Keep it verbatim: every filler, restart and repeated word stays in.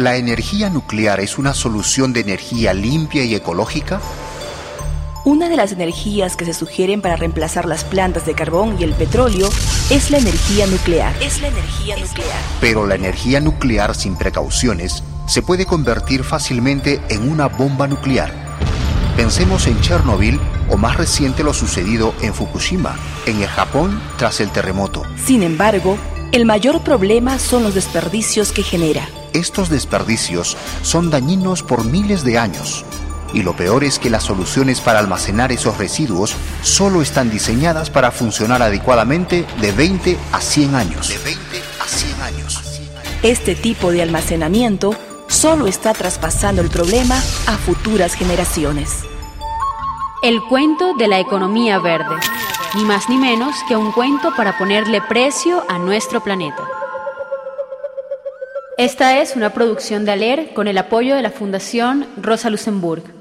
¿La energía nuclear es una solución de energía limpia y ecológica? Una de las energías que se sugieren para reemplazar las plantas de carbón y el petróleo es la energía nuclear. Es la energía nuclear. Pero la energía nuclear sin precauciones se puede convertir fácilmente en una bomba nuclear. Pensemos en Chernobyl o más reciente lo sucedido en Fukushima, en el Japón tras el terremoto. Sin embargo, el mayor problema son los desperdicios que genera. Estos desperdicios son dañinos por miles de años. Y lo peor es que las soluciones para almacenar esos residuos solo están diseñadas para funcionar adecuadamente de veinte a cien años. De veinte a cien años. Este tipo de almacenamiento solo está traspasando el problema a futuras generaciones. El cuento de la economía verde. Ni más ni menos que un cuento para ponerle precio a nuestro planeta. Esta es una producción de ALER con el apoyo de la Fundación Rosa Luxemburg.